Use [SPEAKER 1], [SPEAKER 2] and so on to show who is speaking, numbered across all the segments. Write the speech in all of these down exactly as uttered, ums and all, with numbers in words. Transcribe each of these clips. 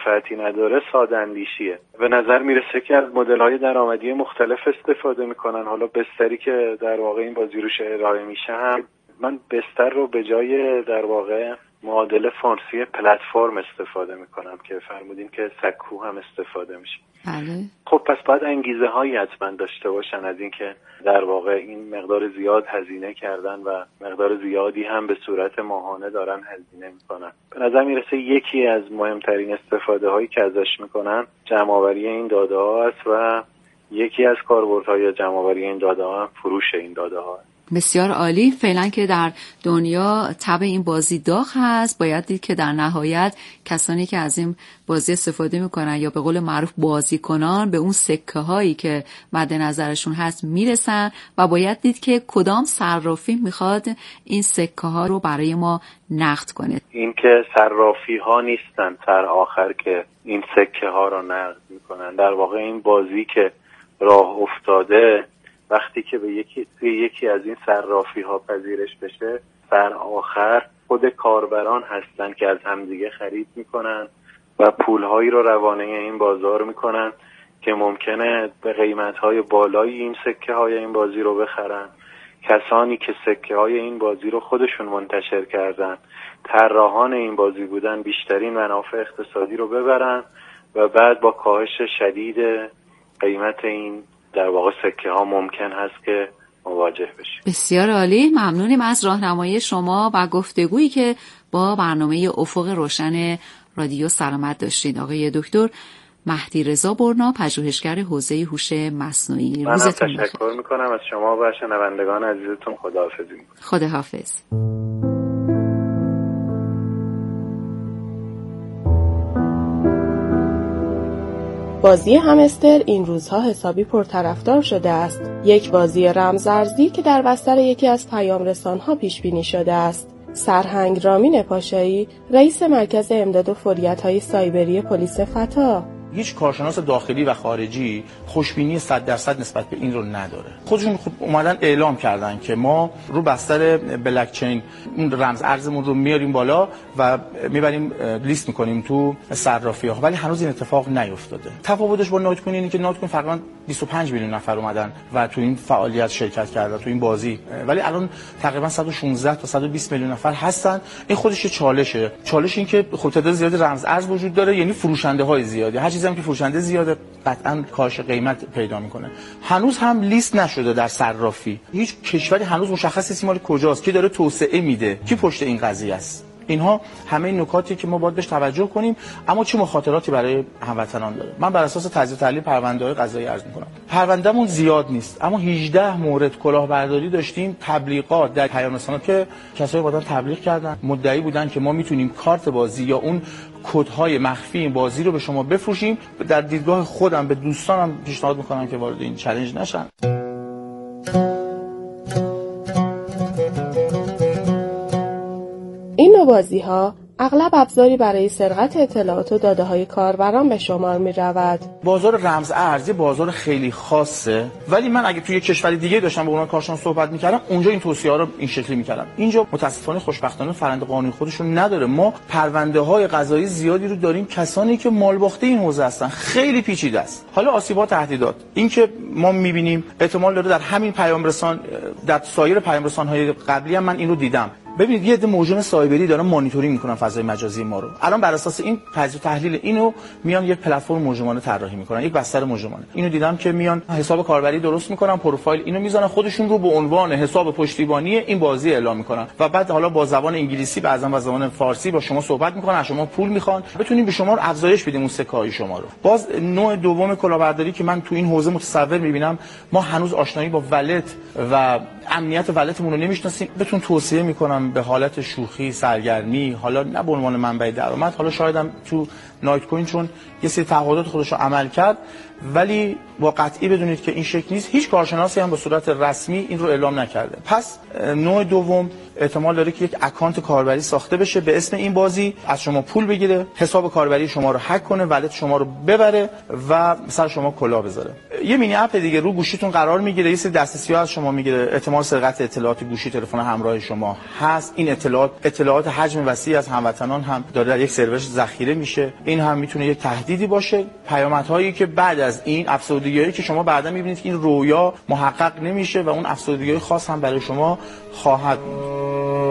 [SPEAKER 1] منفعتی نداره ساده اندیشیه. به نظر میرسه که از مدل‌های درآمدی مختلف استفاده میکنن. حالا بستری که در واقع این بازی روش ارائه میشه هم، من بستر رو به جای در واقع معادل فارسی پلتفرم استفاده میکنم که فرمودین که سکو هم استفاده میشه.
[SPEAKER 2] بله.
[SPEAKER 1] خب پس باید انگیزه هایی حتما داشته باشن از این که در واقع این مقدار زیاد هزینه کردن و مقدار زیادی هم به صورت ماهانه دارن هزینه میکنن. به نظر میرسه یکی از مهمترین استفاده هایی که ازش میکنن جمع آوری این داده ها است و یکی از کاربردهای جمع آوری این داده ها هم فروش این داده ها است.
[SPEAKER 2] بسیار عالی. فعلا که در دنیا تب این بازی داغ هست، باید دید که در نهایت کسانی که از این بازی استفاده میکنن یا به قول معروف بازی کنان به اون سکه هایی که مد نظرشون هست میرسن و باید دید که کدام صرافی میخواد این سکه ها رو برای ما نقد کنه.
[SPEAKER 1] این که صرافی ها نیستن سر آخر که این سکه ها رو نقد میکنن. در واقع این بازی که راه افتاده وقتی که به یکی یکی از این صرافی ها پذیرش بشه، سر آخر خود کاربران هستن که از همدیگه خرید میکنن و پولهایی رو روانه این بازار میکنن که ممکنه به قیمتهای بالایی این سکه های این بازی رو بخرن. کسانی که سکه های این بازی رو خودشون منتشر کردن، طراحان این بازی بودن، بیشترین منافع اقتصادی رو ببرن و بعد با کاهش شدید قیمت این در واقع سکه ها ممکن هست که مواجه بشیم.
[SPEAKER 2] بسیار عالی. ممنونیم از راهنمایی شما و گفتگویی که با برنامه افق روشن رادیو سلامت داشتید. آقای دکتر مهدی رضا برنا، پژوهشگر حوزه هوش مصنوعی.
[SPEAKER 1] من روزتون بخیر. تشکر میکنم از شما و شنوندگان عزیزتون. خداحافظی میکنم.
[SPEAKER 2] خداحافظ.
[SPEAKER 3] بازی همستر این روزها حسابی پرطرفدار شده است. یک بازی رمزارزی که در بستر یکی از پیام رسان‌ها پیش بینی شده است. سرهنگ رامین پاشایی، رئیس مرکز امداد و فوریت‌های سایبری پلیس فتا:
[SPEAKER 4] هیچ کارشناس داخلی و خارجی خوشبینی صد درصد نسبت به این رو نداره. خودشون خب اومدن اعلام کردن که ما رو بستر بلاک چین اون رمز ارزمون رو میاریم بالا و میبریم لیست میکنیم تو صرافی‌ها، ولی هنوز این اتفاق نیفتاده. تفاوتش با نوت کوین اینه که نوت کوین تقریبا بیست و پنج میلیون نفر اومدن و تو این فعالیت شرکت کردن تو این بازی، ولی الان تقریبا صد و شانزده تا صد و بیست میلیون نفر هستن. این خودش یه چالشه. چالش این که خب تعداد زیادی رمز ارز وجود داره، یعنی فروشنده های زیادی. هر چیزی هم که فروشنده زیاده قطعاً کاهش قیمت پیدا میکنه. هنوز هم لیست نشده در صرافی. هیچ کشوری هنوز مشخص نیست مال کجاست، کی داره توسعه میده، کی پشت این قضیه است. اینها همه نکاتی که ما باید بهش توجه کنیم، اما چه مخاطراتی برای هموطنان داره. من بر اساس تجزیه و تحلیل پرونده‌های قضایی عرض می‌کنم. پروندهمون زیاد نیست، اما هجده مورد کلاهبرداری داشتیم، تبلیغات در پیام رسانه‌ها که کسایی بودن تبلیغ کردن، مدعی بودن که ما میتونیم کارت بازی یا اون کدهای مخفی این بازی رو به شما بفروشیم. در دیدگاه خودم به دوستانم پیشنهاد می‌کنم که وارد این چالش نشن.
[SPEAKER 3] این نوع بازی‌ها اغلب ابزاری برای سرقت اطلاعات و داده‌های کاربران به شمار می‌رود.
[SPEAKER 4] بازار رمز ارزی بازار خیلی خاصه، ولی من اگه توی یک کشور دیگه داشتم با اونها کارشناس صحبت می‌کردم، اونجا این توصیه‌ها رو این شکلی می‌کردم. اینجا متأسفانه خوشبختانه فرآیند قانونی خودشون نداره. ما پرونده‌های قضایی زیادی رو داریم، کسانی که مالباخته این حوزه هستن. خیلی پیچیده است. حالا آسیب‌ها، تهدیدات، این که ما می‌بینیم احتمال داره در همین پیام رسان، در سایر پیام رسان‌های قبلی هم من اینو دیدم. ببینید یه عده موجود سایبری دارن مانیتورینگ میکنن فضای مجازی ما رو. الان بر اساس این تجزیه و تحلیل اینو میان یک پلتفرم مجرمانه طراحی میکنن، یک بستر مجرمانه. اینو دیدم که میان حساب کاربری درست میکنن، پروفایل اینو میذارن، خودشون رو به عنوان حساب پشتیبانی این بازی اعلام میکنن و بعد حالا با زبان انگلیسی، بعضا با زبان فارسی با شما صحبت میکنن، از شما پول میخوان بتونیم به شما رو افزایش بدیم اون سکه‌های شما رو. باز نوع دوم کلاهبرداری که من تو این حوزه متصور میبینم، ما هنوز آشنایی با ولت و امنیت ولتمون رو نمیشناسیم. بهتون توصیه میکنم به حالت شوخی، سرگرمی، حالا نه به عنوان منبع درآمد، حالا شاید هم تو نایت کوین چون یه سری تعهدات خودش رو عمل کرد، ولی با قطعی بدونید که این شکل نیست. هیچ کارشناسی هم به صورت رسمی این رو اعلام نکرده. پس نوع دوم احتمال داره که یک اکانت کاربری ساخته بشه به اسم این بازی، از شما پول بگیره، حساب کاربری شما رو هک کنه، ولت شما رو ببره و سر شما کلاه بذاره. یه مینی اپ دیگه رو گوشیتون قرار میگیره، یه سری دسترسی از شما میگیره، احتمال سرقت اطلاعات گوشی، تلفن همراه شما، هک هست. این اطلاعات اطلاعات حجم وسیع از هموطنان هم داره در یک سرور ذخیره میشه. این هم میتونه یک تهدیدی باشه. پیامدهایی که بعد از این افسردگی‌هایی که شما بعدا میبینید که این رویا محقق نمیشه و اون افسردگی‌های خاص هم برای شما خواهد بود.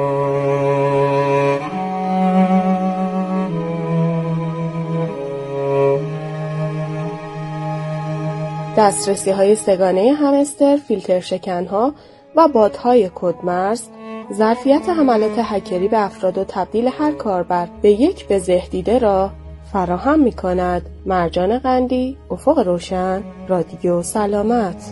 [SPEAKER 3] دسترسی های سگانه همستر، فیلتر شکنها و بات‌های کدمرز ظرفیت حملات هکری به افراد و تبدیل هر کاربر به یک بزهدیده را فراهم می کند. مرجان قندی، افق روشن، رادیو سلامت.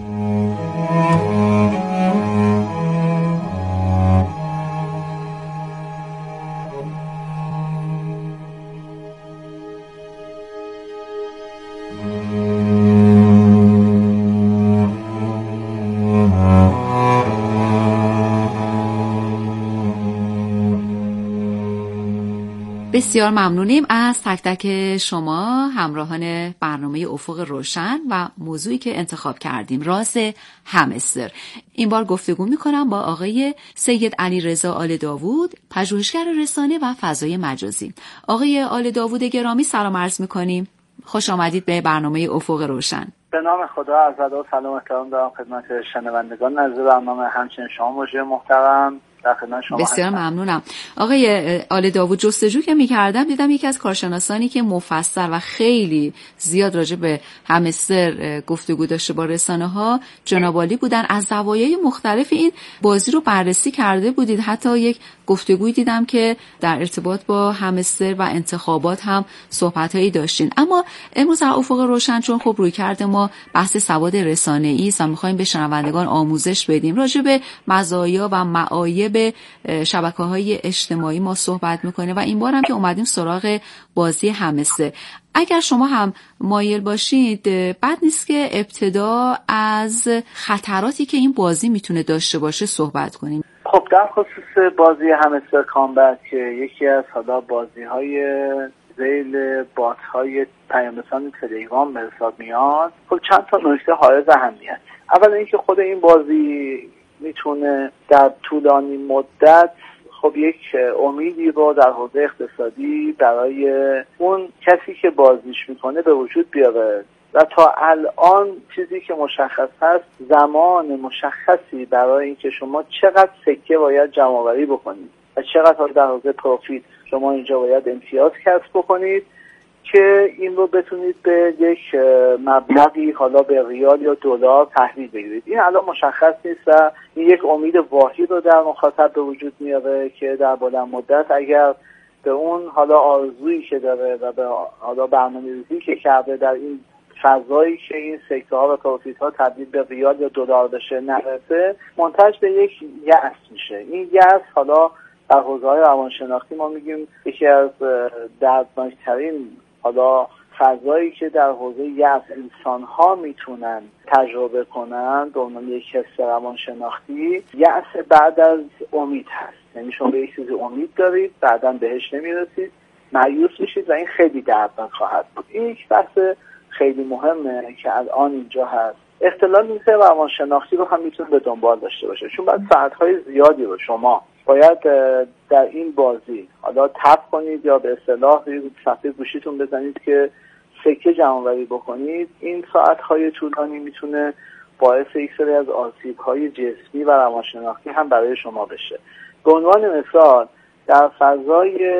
[SPEAKER 2] بسیار ممنونیم از تک تک شما همراهان برنامه افق روشن و موضوعی که انتخاب کردیم، راز همستر. این بار گفتگو میکنم با آقای سید علیرضا آل داوود، پژوهشگر رسانه و فضای مجازی. آقای آل داوود گرامی سلام عرض میکنیم، خوش آمدید به برنامه افق روشن.
[SPEAKER 5] به نام خدا، عرض ادب و سلام احترام دارم خدمت شنوندگان نزد برنامه، همچنین شما مجری محترم.
[SPEAKER 2] بسیار ممنونم. آقای آل داوود، جستجو که می‌کردم دیدم یکی از کارشناسانی که مفصل و خیلی زیاد راجع به همستر گفتگو داشته با رسانه‌ها جناب عالی بودن. از زوایای مختلف این بازی رو بررسی کرده بودید. حتی یک گفتگویی دیدم که در ارتباط با همستر و انتخابات هم صحبت‌هایی داشتین. اما امروز در افق روشن چون خب روی کرده ما بحث سواد رسانه‌ای است و می‌خوایم به شنوندگان آموزش بدیم راجع به مزایا و معایب به شبکه‌های اجتماعی ما صحبت میکنه و این بار هم که اومدیم سراغ بازی همستر. اگر شما هم مایل باشید بد نیست که ابتدا از خطراتی که این بازی میتونه داشته باشه صحبت کنیم.
[SPEAKER 5] خب در خصوص بازی همستر کامبت که یکی از حالا بازی‌های ذیل بات‌های پیام‌رسان تلگرام به حساب میاد، خب چند تا نکته حائز اهمیت. اول اینکه خود این بازی میتونه در طولانی مدت خب یک امیدی رو در حوزه اقتصادی برای اون کسی که بازیش میکنه به وجود بیاره و تا الان چیزی که مشخص هست زمان مشخصی برای اینکه شما چقدر سکه باید جمع آوری بکنید و چقدر در حوزه پروفیت شما اینجا باید امتیاز کسب بکنید که این رو بتونید به یک مبلغی حالا به ریال یا دلار تحویل بگیرید. این الان مشخص نیست و این یک امید واهی رو در مخاطب به وجود میاره که در بلند مدت اگر به اون حالا آرزویی که داره و به حالا برنامه‌ریزی که کرده در این فضایی که این سکتورها و پروفیت ها تبدیل به ریال یا دلار بشه نرسه، منتج به یک یأس میشه. این یأس حالا در حوزه‌های روانشناختی ما میگیم یکی از دردناکترین حالا فضایی که در حوزه یأس انسان‌ها میتونن تجربه کنن به عنوان یک حس روانشناختی، یأس بعد از امید هست. یعنی شما به یک چیزی امید دارید، بعداً بهش نمیرسید، مایوس میشید و این خیلی دردناک خواهد بود. این یک بحث خیلی مهمه که الان اینجا هست. اختلال این سه روانشناختی رو هم میتونه به دنبال داشته باشه، چون بعد ساعت‌های زیادی رو شما باید در این بازی حالا تپ کنید یا به اصطلاح صفحه گوشیتون بزنید که سکه جمع‌آوری بکنید. این ساعت‌های طولانی میتونه باعث یک سری از آسیب‌های جسمی و روانشناختی هم برای شما بشه. به عنوان مثال در فضای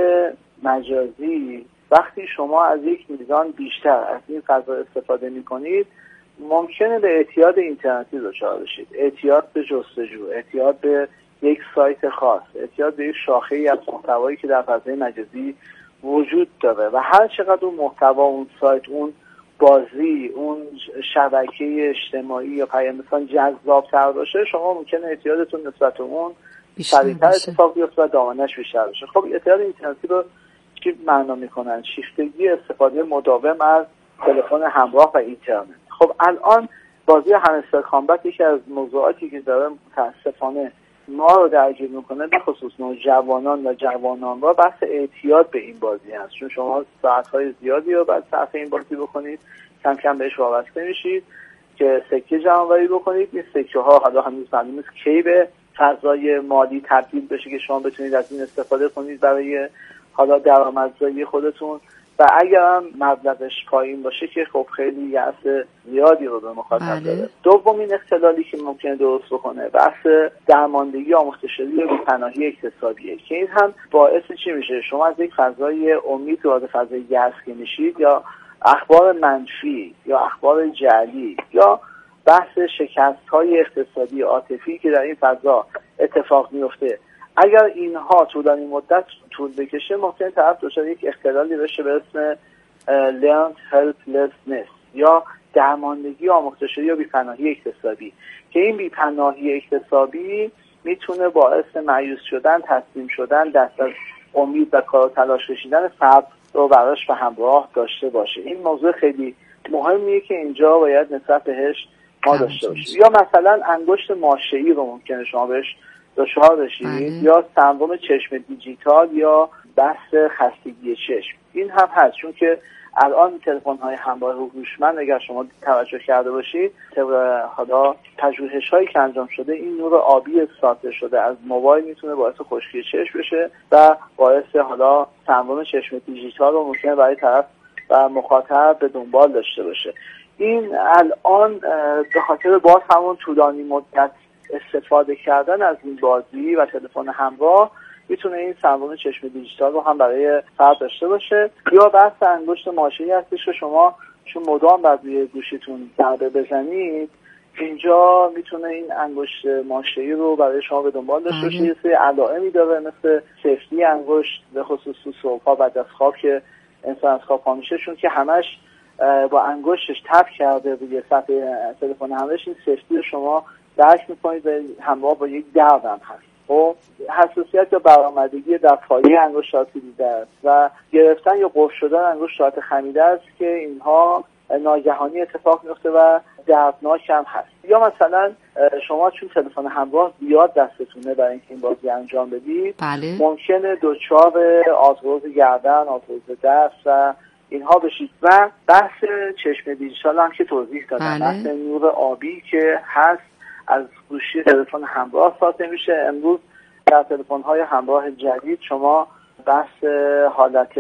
[SPEAKER 5] مجازی وقتی شما از یک میزان بیشتر از این فضا استفاده می‌کنید ممکنه به اعتیاد اینترنتی دچار بشید، اعتیاد به جستجو، اعتیاد به یک سایت خاص، اعتیاد به یک شاخه‌ای از محتوایی که در فضای مجازی وجود داره و هر چقدر اون محتوا، اون سایت، اون بازی، اون شبکه اجتماعی یا پیام‌رسان جذاب‌تر باشه، شما ممکنه اعتیادتون نسبت به اون سریع‌تر اتفاق بیفته و دامنش بیشتر بشه. خب اعتیاد اینترنتی رو چی معنا می‌کنن؟ شیفتگی استفاده مداوم از تلفن همراه و اینترنت. خب الان بازی همستر کامبت یکی از موضوعاتی که داره متأسفانه ما رو درگیر میکنه، به خصوص نوجوانان و جوانان را، بحث اعتیاد به این بازی هست. چون شما ساعت‌های زیادی رو بعد صرف این بازی بکنید، کم کم بهش وابسته میشید که سکه جمع‌آوری بکنید. این سکه ها حالا هنوز معلوم نیست کی به فضای مالی تبدیل بشه که شما بتونید از این استفاده کنید برای حالا درآمدزایی خودتون، و اگر هم مبلغش پایین باشه که خب خیلی یأس زیادی رو به مخاطب
[SPEAKER 2] بله.
[SPEAKER 5] داره. دومین اختلالی که ممکنه درست بکنه بحث درماندگی آموخته‌شدی یا بی‌پناهی اقتصادیه که این هم باعث چی میشه؟ شما از یک فضای امید وارد فضای یأس که میشید، یا اخبار منفی یا اخبار جعلی یا بحث شکست‌های اقتصادی عاطفی که در این فضا اتفاق میفته، اگر اینها طولانی مدت طول بکشه ممکنه طرف دچار یک اختلالی بشه به اسم learned helplessness یا درماندگی آموخته‌شدی یا بی‌پناهی اقتصادی، که این بی‌پناهی اقتصادی میتونه باعث مایوس شدن، تسلیم شدن، دست از امید و کار و تلاش کشیدن فرد رو براش به همراه داشته باشه. این موضوع خیلی مهمیه که اینجا باید نسبت بهش ما داشته باشیم. یا مثلا انگشت ماشه‌ای رو ممکنه شما بهش دچار بشید، یا سندرم چشم دیجیتال یا بحث خستگی چشم. این هم هست، چون که الان تلفن‌های همراه هوشمند اگر شما توجه کرده باشید، طبق حالا پژوهش‌هایی که انجام شده، این نور آبی ساطع شده از موبایل میتونه باعث خشکی چشم بشه و باعث حالا سندرم چشم دیجیتال رو ممکنه برای طرف و مخاطب به دنبال داشته باشه. این الان به خاطر باز همون طولانی مدت استفاده کردن از این بازی و تلفن همراه میتونه این سندرم چشم دیجیتال رو هم برای فرد داشته باشه. یا بحث انگشت ماشه‌ای هستش که شما چون مدام بر روی گوشیتون ضربه بزنید، اینجا میتونه این انگشت ماشه‌ای رو برای شما به دنبال داشته باشه. یه سری علائمی داره مثل سفتی انگشت، به خصوص تو صبح‌ها بعد از خواب که انسان از خواب پا میشه، چون که همش با انگشتش تپ کرده روی سطح تلفن همراهش، این سفتی رو شما درک میکنید و همراه با یک درد هم هست. خب حساسیت یا برآمدگی در پایه انگشتات دیده است و گرفتن یا قفل شدن انگشتات خمیده است که اینها ناگهانی اتفاق میفته و دردناک هم هست. یا مثلا شما چون تلفن همراه زیاد دستتونه برای اینکه این بازی انجام بدید،
[SPEAKER 2] بله.
[SPEAKER 5] ممکنه دچار آرتروز گردن، آرتروز دست و اینها بشید. و بحث چشم دیجیتال هم که توضیح دادم،
[SPEAKER 2] بله.
[SPEAKER 5] بحث نور آبی که هست از گوشی تلفن همراه ساطع میشه. امروز در تلفن‌های همراه جدید شما بحث حالت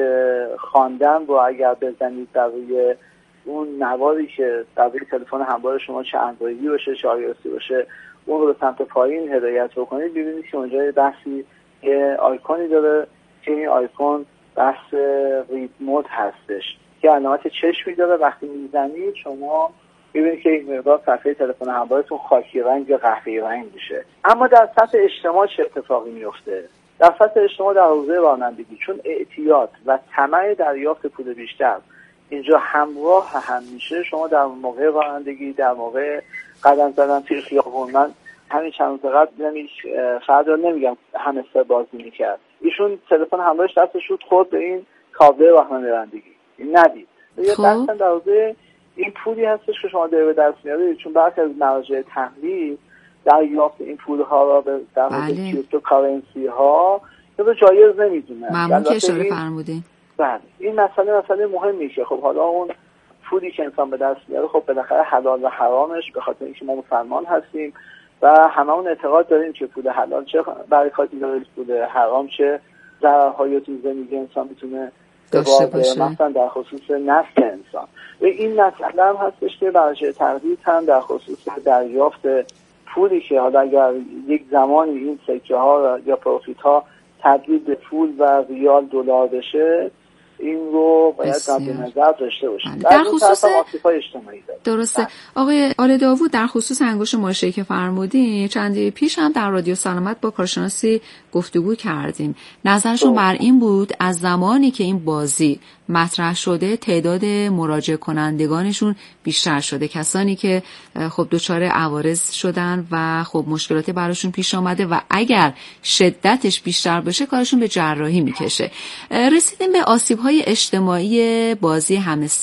[SPEAKER 5] خواندن رو اگر بزنید در روی اون نواری که در روی تلفن همراه شما، چه اندرویدی باشه چه آیوسی باشه، اون رو به سمت پایین هدایت بکنید، ببینید که اونجا یه بحثی یه آیکونی داره که این آیکون بحث رید مود هستش که علامت چشمی داره. وقتی میزنید شما ببینید که این مقدار صفحه تلفن همراهتون خاکی رنگ یا قهوه‌ای رنگ میشه. اما در سطح اجتماع چه اتفاقی میفته؟ در سطح اجتماع در حوزه رانندگی، چون اعتیاد و طمع دریافت پول بیشتر اینجا همراه هم میشه، شما در موقع رانندگی، در موقع قدم زدن توی خیابون، من همین چند روز قبل دیدم یک فرد رو نمیگم همستر بازی میکرد، ایشون تلفن همراهش دستش شد خورد به این کابل راهنمایی، این ندید. یه بحث در حوزه این پولی هستش که شما داره به دست میارید، چون برخی از مراجع تحلیل دریافت این پولها را به در حوزه کریپتو کارنسی ها به جایز نمیدونن.
[SPEAKER 2] ممنون که اشاره فرمودین.
[SPEAKER 5] بله، این مسئله مسئله مهمی که خب حالا اون پولی که انسان به دست میاره خب بالاخره حلال و حرامش، به خاطر اینکه ما مسلمان هستیم و هممون اعتقاد داریم که پول حلال چه برکاتی داره، پول حرام چه ضررهایی تو زندگی انسان میتونه
[SPEAKER 2] داشته باشه،
[SPEAKER 5] مثلا در خصوص نسل انسان. و این مسئله هم هستش که برای تردید هم در خصوص دریافت پولی که حالا اگر یک زمانی این سکه ها یا پروفیت ها تبدیل به پول و ریال دلار بشه، این رو باید در نظر داشته باشیم.
[SPEAKER 2] در خصوص
[SPEAKER 5] اجتماعی
[SPEAKER 2] درسته آقای آل داوود، در خصوص انگشت ماشه‌ای که فرمودین، چندی پیش هم در رادیو سلامت با کارشناسی گفتگو کردیم. نظرشون بر این بود از زمانی که این بازی مطرح شده تعداد مراجعه کنندگانشون بیشتر شده، کسانی که خب دچار عوارض شدن و خب مشکلاتی براشون پیش آمده و اگر شدتش بیشتر بشه کارشون به جراحی میکشه. رسیدیم به آسیب‌های اجتماعی بازی همستر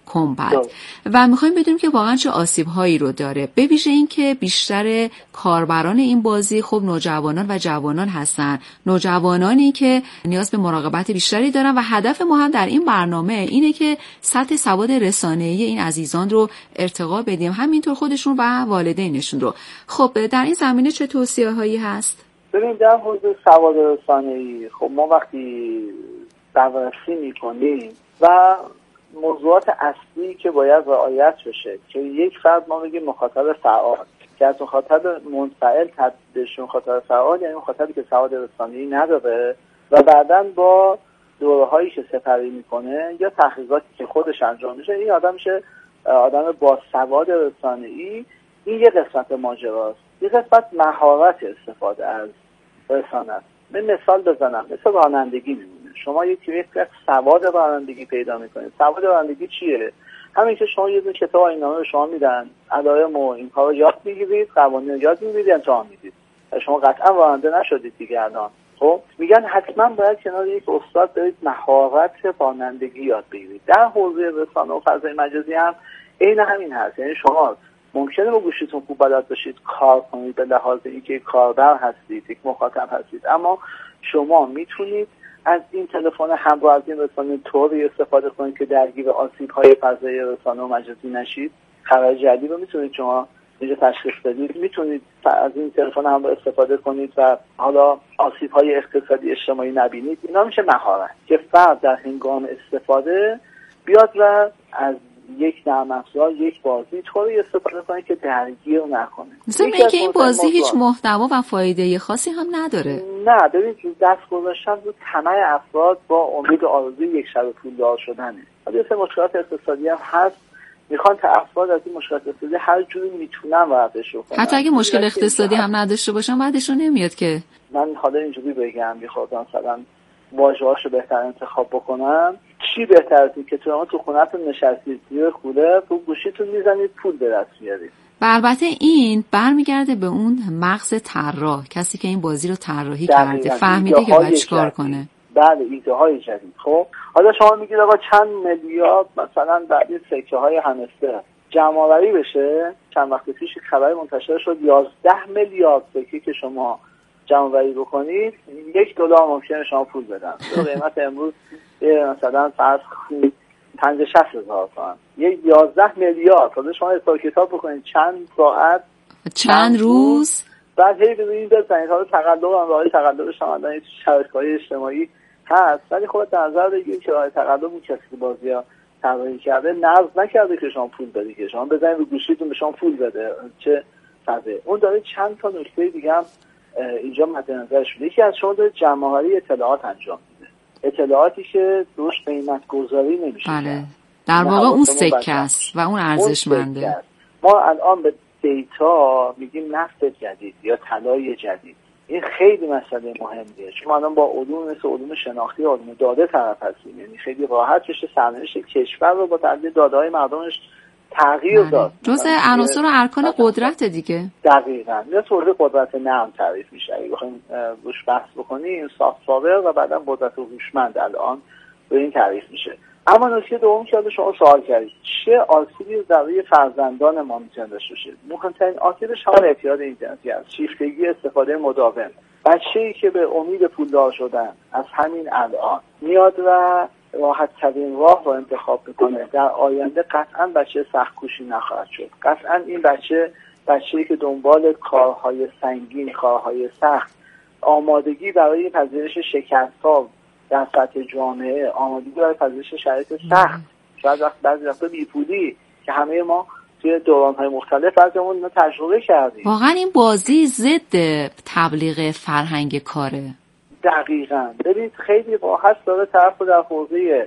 [SPEAKER 2] کمبد و میخوایم بدونیم که واقعا چه آسیب هایی رو داره، به ویژه این که بیشتر کاربران این بازی خب نوجوانان و جوانان هستن، نوجوانانی که نیاز به مراقبت بیشتری دارن و هدف ما هم در این برنامه اینه که سطح سواد رسانه‌ای این عزیزان رو ارتقا بدیم، همینطور خودشون و والدینشون رو. خب در این زمینه چه توصیه‌هایی هست؟
[SPEAKER 5] ببین در حوزه سواد رسانه‌ای خب ما وقتی بررسی می‌کنیم و موضوعات اصلی که باید رعایت بشه که یک فرد ما میگیم مخاطب فعال که از مخاطب منفعل تبدیل بشه مخاطب فعال، یعنی مخاطبی که سواد رسانه‌ای نداره و بعداً با دوره‌هایی که سپری میکنه یا تحقیقاتی که خودش انجام میشه این آدم میشه آدم با سواد رسانه‌ای. این یه قسمت ماجراست. یه قسمت مهارت استفاده از رسانه است. من مثال بزنم، مثل رانندگی میمونه. شما یکی یک سواد رانندگی پیدا میکنید. سواد رانندگی چیه؟ همین که شما یه دونه کتاب آیین‌نامه به شما میدن، علائم و اینها رو یاد میگیرید، قوانین رو یاد میگیرید، امتحان میدید. شما قطعا راننده نشدید دیگه الان. خب میگن حتما باید کنار یک استاد برید مهارت رانندگی یاد بگیرید. در حوزه رسانه و فضای مجازی هم عین همین هست. یعنی شما ممکنه با گوشیتون خوب بلد باشید کار کنید به لحاظ اینکه کاربر هستید، یک مخاطب هستید، اما شما میتونید از این تلفن همراه از این رسانه طوری استفاده کنید که درگیر آسیب‌های فضای رسانه و مجازی نشید. خبر جدید رو میتونید شما اینجا تشخیص بدید، میتونید از این تلفن همراه استفاده کنید و حالا آسیب‌های اقتصادی اجتماعی نبینید. اینا میشه مهارت که فرد در هنگام استفاده بیاد و از یک نرم افزار یک بازی طوری استفاده کنه که درگیر نکنه.
[SPEAKER 2] مثلا اینکه این بازی هیچ محتوا و فایده خاصی هم نداره.
[SPEAKER 5] نه ببینید دست گذاشتن رو طمع افراد با امید آرزوی یک شب پولدار شدنه. ولی مثل مشکلات اقتصادی هم هست، میخوان تا افراد از این مشکلات اقتصادی هر جوری میتونن وردش کنن.
[SPEAKER 2] حتی اگه مشکل اقتصادی هم نداشته باشن بعدشون نمیاد که
[SPEAKER 5] من حالا اینجوری بگم میخوام مثلا واژه‌هاشو بهتر انتخاب بکنم. چی بهتر از این که تو تو خونه‌تون نشستید زیر کوله تو گوشیتون میزنید پول به دست میارید.
[SPEAKER 2] و البته این برمیگرده به اون مغز طراح، کسی که این بازی رو طراحی کرده فهمیده که باید چیکار کنه.
[SPEAKER 5] بله ایده های جدید. خب حالا شما میگید آقا چند میلیارد مثلا بعد این سکه های همستر جمع آوری بشه. چند وقت پیش خبر منتشر شد یازده میلیارد سکه که شما جمع آوری بکنید یک دلار ممکنه شما پول بدن. قیمت امروز مثلا فرض کنید پنجاه شصت هزار تومان. یه یازده میلیارد. حالا شما حساب کتاب بکنید چند ساعت
[SPEAKER 2] چند روز
[SPEAKER 5] بعد هی ببینید بزنید. حالا تقلب هم راهی تقلبش هم الان شبکه‌های اجتماعی هست، ولی خب در نظر بگیرید که راه تقلب اون کسی که بازی‌ها طراحی کرده نصب نکرده که شما پول بدید، که شما بزنید رو گوشیتون به شما پول بده. چه فضه اون داره چند تا نکته دیگه هم اینجا مد نظر شده. یکی از شما داره جمع‌آوری اطلاعات انجام میده، اطلاعاتی که روش قیمت گذاری نمیشه.
[SPEAKER 2] بله در واقع اون سکه است و اون ارزشمنده.
[SPEAKER 5] ما الان به دیتا میگیم نفت جدید یا طلای جدید. این خیلی مسئله مهمیه، چون ما الان با علوم مثل علوم شناختی و علوم داده طرف هستیم. یعنی خیلی راحت بشه سرنوشت کشور رو با تبدیل داده‌های مردمش تغییر داد.
[SPEAKER 2] جزء عناصر و ارکان قدرت دیگه.
[SPEAKER 5] دقیقاً. یا طور قدرت نرم تعریف میشه. اگه بخوایم روش بحث بکنیم سافت‌ور و بعداً قدرت هوشمند الان به این تعریف میشه. اما نکته دوم که شما سوال کردید چه آسیبی برای فرزندان ما میتونه داشته باشه؟ مهمترین آسیبش همون اعتیاد اینترنتی است. شیفتگی استفاده مداوم. بچه‌ای که به امید پولدار شدن از همین الان میاد و راحت ترین راه رو انتخاب میکنه، در آینده قطعا بچه سخت‌کوشی نخواهد شد. قطعا این بچه بچه‌ای که دنبال کارهای سنگین، کارهای سخت، آمادگی برای پذیرش شکست‌ها در سطح جامعه، آمادگی برای پذیرش شرایط سخت، شاید وقت بعضی وقتا بیپولی که همه ما توی دوران‌های مختلف از اون تجربه کردیم.
[SPEAKER 2] واقعا این بازی ضد تبلیغ فرهنگ کاره.
[SPEAKER 5] دقیقاً. ببینید خیلی راحت داره طرف رو در حوزه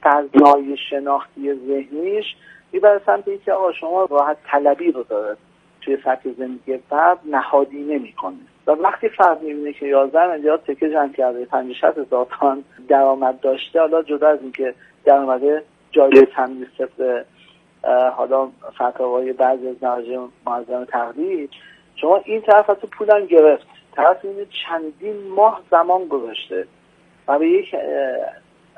[SPEAKER 5] فضای شناختی ذهنیش میبره سمت اینکه آقا شما راحت طلبی رو داره توی سطح زندگی فرد نهادینه میکنه و وقتی فرد میبینه که یازده میلیارد تکه جمع کرده پنجاه شصت هزار تومان درآمد داشته، حالا جدا از اینکه درآمد جای تمیز صفر حالا فتاوای بعضی از مراجع معظم تقلید، شما این طرف از پولم گرفت، طرف اینه چندین ماه زمان گذاشته و به یک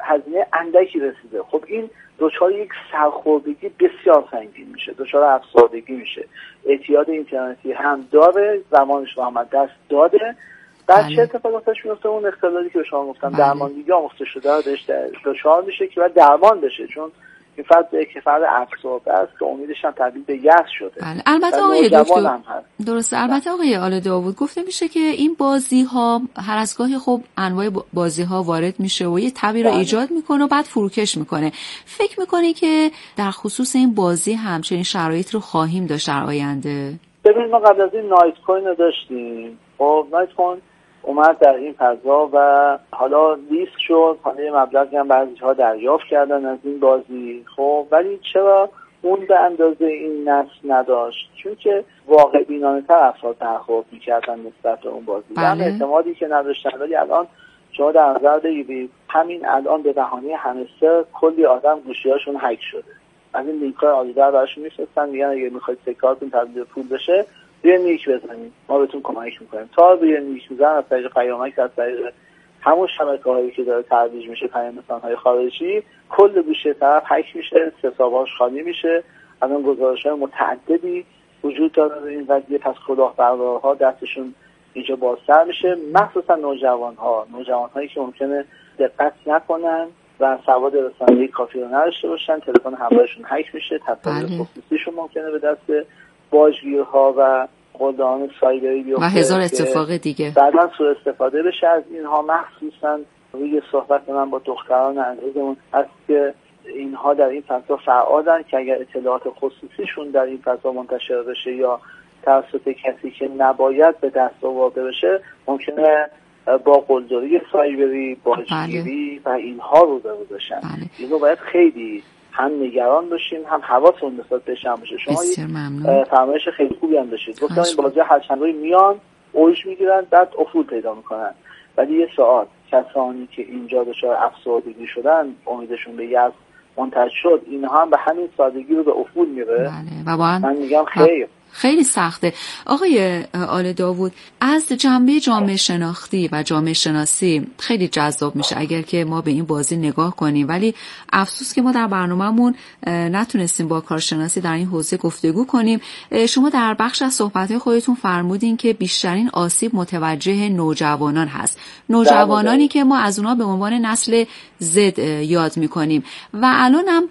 [SPEAKER 5] هزینه اندکی رسیده. خب این دچار یک سرخوردگی بسیار سنگین میشه، دچار افسردگی میشه. اعتیاد اینترنتی هم داره، زمانش رو هم دست داده. بعد چه اتفاقاتش میفته؟ اون اختلالی که شما گفتم درماندگی آموخته شده داشت دچار میشه که باید درمان بشه، چون این فرد که فرد افسرده است که امیدش هم تبدیل به یأس شده.
[SPEAKER 2] بله. البته آقای دکتر درسته، البته آقای آل داوود گفته میشه که این بازی ها هر از گاهی خب انواع بازی ها وارد میشه و یه تبی رو ایجاد میکنه و بعد فروکش میکنه. فکر میکنی که در خصوص این بازی همچنین شرایط رو خواهیم داشت در آینده؟
[SPEAKER 5] ببین ما قبل از این نایت کوین رو داشتیم. خب نایت کوین اومد در این فضا و حالا لیست شد، حالا یه مبلغی هم بعضی‌ها دریافت کردن از این بازی. خب ولی چرا اون به اندازه این نسل نداشت؟ چون که واقع بینانه تر افراد برخورد می‌کردن نسبت به اون بازی.
[SPEAKER 2] بله.
[SPEAKER 5] هم اعتمادی که نداشتن. ولی الان شما در نظر بگیرید همین الان به بهانه همستر کلی آدم گوشی‌هاشون هک شده. از این لینک‌های آلیدار براشون می‌فرستن، میگن اگه می‌خواید سکاتون تبدیل پول بشه یه نیک بزنید ما بهتون کمک میکنیم. تا به یه نیک میزن از طریق پیامک، از طریق همون شبکه‌هایی که داره ترویج میشه، پیام‌رسان‌های خارجی، کل گوشه طرف هک میشه، حساباش خالی میشه. الان گزارش‌های متعددی وجود داره این قضیه. پس کلاهبردارها دستشون اینجا بازتر میشه، مخصوصا نوجوان‌ها نوجوان‌هایی که ممکنه دقت نکنن و سواد رسانه‌ای کافی رو نداشته باشن، تلفن همراهشون هک میشه، تصاویر خصوصیشون ممکنه به دست باجگیرها و خوددان سایبری بیفته
[SPEAKER 2] و هزار اتفاق دیگه.
[SPEAKER 5] بعداً سوء استفاده بشه از اینها. مخصوصاً روی صحبت من با دختران عزیزمون هست که اینها در این فضا فعالن که اگر اطلاعات خصوصیشون در این فضا منتشر بشه یا توسط کسی که نباید به دست آورده بشه، ممکنه با قلدری سایبری، باجگیری بله. و اینها رو روبرو بشن. بله. اینو باید خیلی هم نگران باشیم، هم حواسمون نسبت بهش هم باشه. شما یک فرمایش خیلی خوبی هم داشتید. گفتم این بازی هر چند روزی میان اوج میگیرن بعد افول پیدا میکنن. ولی یه سوال، کسانی که اینجا دچار افسردگی شدن، امیدشون به یأس منتهی شد، اینها هم به همین سادگی رو به افول میره.
[SPEAKER 2] بله. و باید
[SPEAKER 5] من میگم خیر
[SPEAKER 2] خیلی سخته. آقای آل داوود، از جنبه جامعه شناختی و جامعه شناسی خیلی جذاب میشه اگر که ما به این بازی نگاه کنیم، ولی افسوس که ما در برنامه‌مون نتونستیم با کارشناسی در این حوزه گفتگو کنیم. شما در بخش از صحبت‌های خودتون فرمودین که بیشترین آسیب متوجه نوجوانان هست، نوجوانانی که ما از اونها به عنوان نسل زد یاد میکنیم و الان هم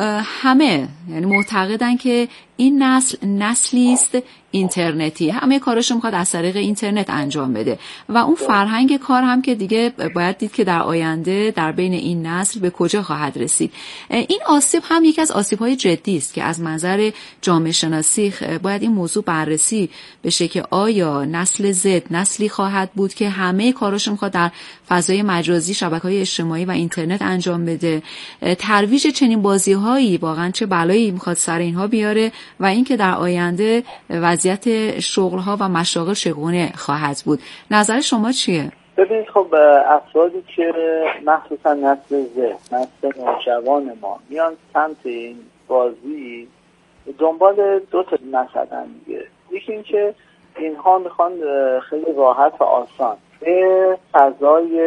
[SPEAKER 2] همه یعنی معتقدن که این نسل نسلی است اینترنتی، همه کاراشو میخواد از طریق اینترنت انجام بده و اون فرهنگ کار هم که دیگه باید دید که در آینده در بین این نسل به کجا خواهد رسید. این آسیب هم یکی از آسیب‌های جدی است که از منظر جامعه شناسی باید این موضوع بررسی بشه که آیا نسل زد نسلی خواهد بود که همه کاراشو میخواد در فضای مجازی، شبکه‌های اجتماعی و اینترنت انجام بده. ترویج چنین بازی‌هایی واقعا چه بلایی میخواد سر اینها بیاره و اینکه در آینده وضعیت شغل‌ها و مشاغل چگونه خواهد بود. نظر شما چیه؟
[SPEAKER 5] ببینید خب افرادی که مخصوصا نسل زد، نسل نوجوان ما میان سمت این بازی دنبال دو تا مسئله دیگه. یکی این که اینها میخوان خیلی راحت و آسان به فضای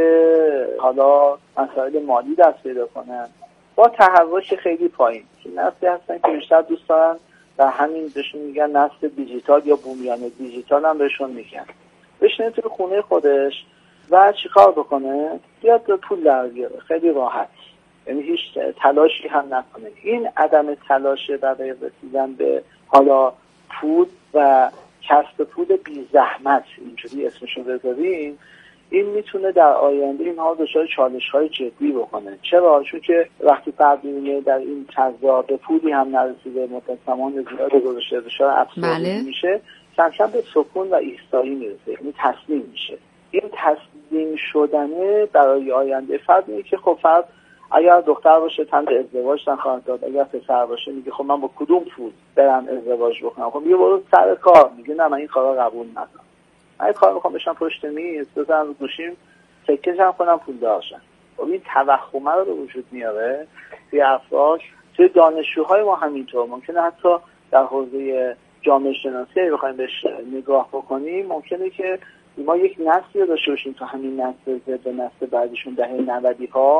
[SPEAKER 5] حالا مسائل مالی دست پیدا کنن با تحرش خیلی پایین. که نسلی هستن که بیشتر دوست دارن و همین بهشون میگن نسل دیجیتال یا بومیان دیجیتال هم بهشون میگن. بشینه توی خونه خودش و چیکار بکنه؟ بیاد پول در بیاره خیلی راحت، یعنی هیچ تلاشی هم نکنه. این عدم تلاش برای رسیدن به حالا پول و کسب پول بی زحمت، اینجوری اسمشو بذاریم، این میتونه در آینده اینها دچار چالش‌های جدی بکنه. چرا؟ چون که وقتی فرد می‌بینه در این فضا به پولی هم نرسیده، مدت زمان زیاد گذشته، دچار افسردگی میشه، کم کم به سکون و ایستایی میرسه، یعنی تسلیم میشه. این تسلیم شدنه برای آینده فرد میگه که خب فرد اگر دختر باشه تن به ازدواج نخواهد داد، اگر پسر باشه میگه خب من با کدوم پول برم ازدواج بکنم؟ خب میگه برو سر کار. میگه نه من این کارا قبول ندارم، من این کار میخوام بشم پشت میز بزنم رو گوشیم سکه جمع کنم پول داشتم. خب این توخمه رو به وجود میاره توی افراد. توی دانشجوهای ما همینطور ممکنه حتی در حوزه جامعه شناسی اگه بخوایم بهش نگاه بکنیم ممکنه که ما یک نسلی رو داشته باشیم تو همین نسل زد و نسل بعدشون دهه نودی ها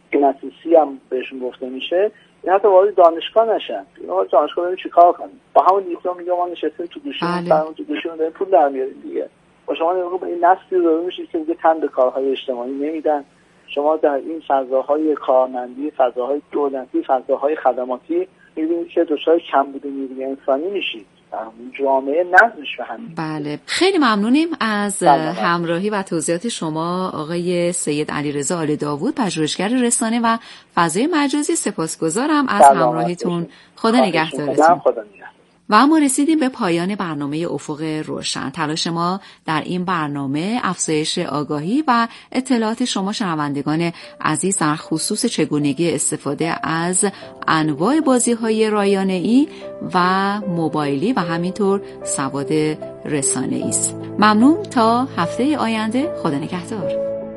[SPEAKER 5] که نسل سی هم بهشون گفته میشه، این حتی وارد دانشگاه نشن. اینا دانشگاه بریم چیکار کنیم؟ با همون دیپلم میگه ما نشستیم تو گوشیمون، سرمون تو گوشیمون داریم پول در میاریم دیگه. با شما نگاه به این نسلی رو میشید که دیگه تن به کارهای اجتماعی نمیدن. شما در این فضاهای کارمندی، فضاهای دولتی، فضاهای خدماتی میبینید که دچار کمبود نیروی انسانی میشید. جامعه نظمش به همین.
[SPEAKER 2] بله، خیلی ممنونیم از همراهی و توضیحات شما آقای سید علیرضا آل داوود، پژوهشگر رسانه و فضای مجازی. سپاسگزارم از همراهیتون. خدا نگهدارتون. و اما رسیدیم به پایان برنامه افق روشن. تلاش ما در این برنامه افزایش آگاهی و اطلاعات شما شنوندگان عزیز در خصوص چگونگی استفاده از انواع بازی‌های رایانه‌ای و موبایلی و همینطور سواد رسانه‌ای است. ممنون. تا هفته آینده. خدا نگهدار.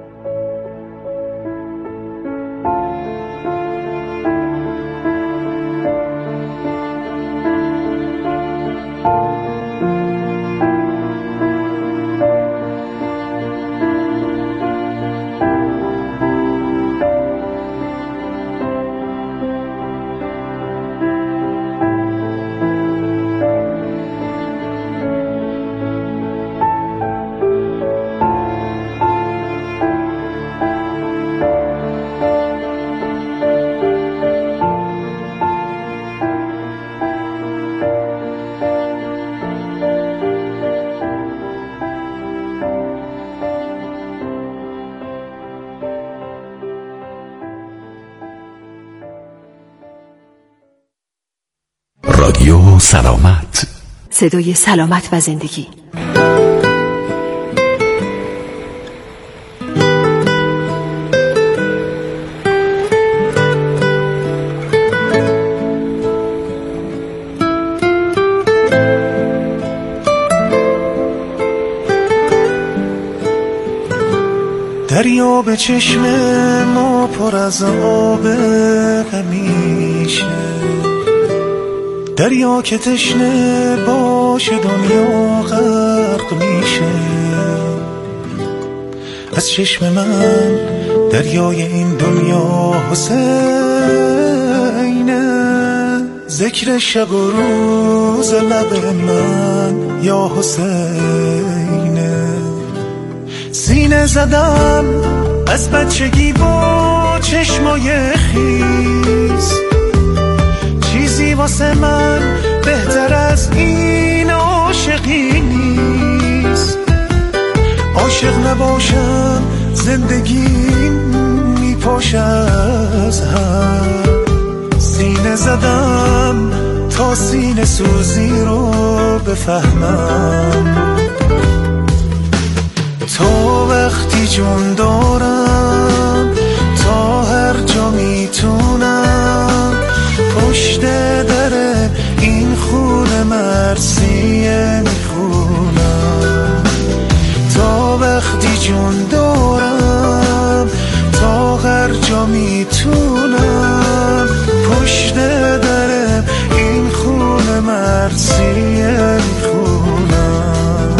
[SPEAKER 6] رادیو سلامت،
[SPEAKER 7] صدای سلامت و زندگی.
[SPEAKER 8] دریا به چشم ما پر از آب همیشه، دریا که تشنه باشه دنیا غرق میشه. از چشم من دریای این دنیا حسینه، ذکر شب و روز لب من یا حسینه. سینه زدم از بچگی با چشمای خیس، چیزی واسه من بهتر از این عاشقی نیست. عاشق نباشم زندگی میپاشه از هم، سینه زدم تا سینه سوزی رو بفهمم. تا وقتی جون دارم تا هر جا میتونم پشت در این خونه مرثیه میخونم. تا وقتی جون دارم تا هر جا میتونم پشت در این خونه مرثیه میخونم.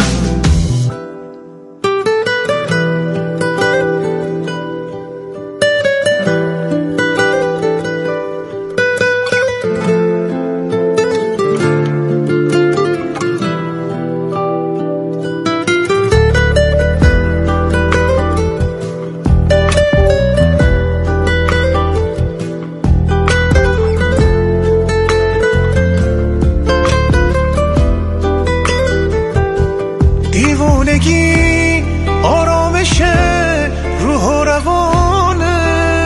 [SPEAKER 8] دیوونگی آرامش روح و روانه،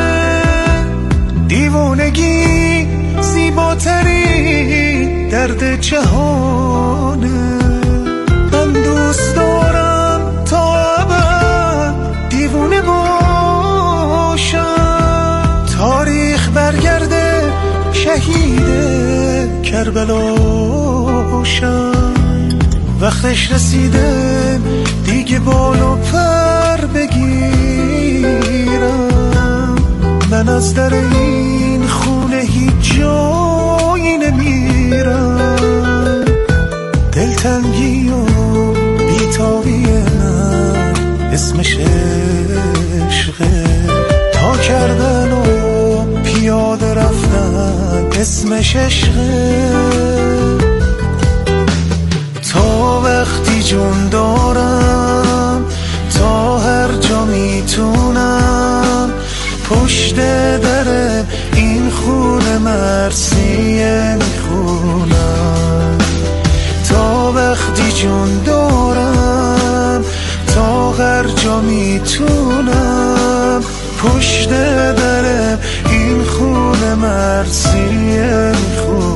[SPEAKER 8] دیوونگی زیباترین درد جهانه. من دوست دارم تا ابد دیوونه باشم، تاریخ برگرده شهید کربلا باشم. وقتش رسیده دیگه بالو پر بگیرم، من از در این خونه هیچ جایی نمیرم. دلتنگی و بیتابی من اسمش عشقه، تا کردن و اسمش عشقه. تا وقتی جون دارم تا هر جا میتونم پشت در این خونه مرثیه میخونم. تا وقتی جون دارم تا هر جا میتونم پشت در این خونه مرثیه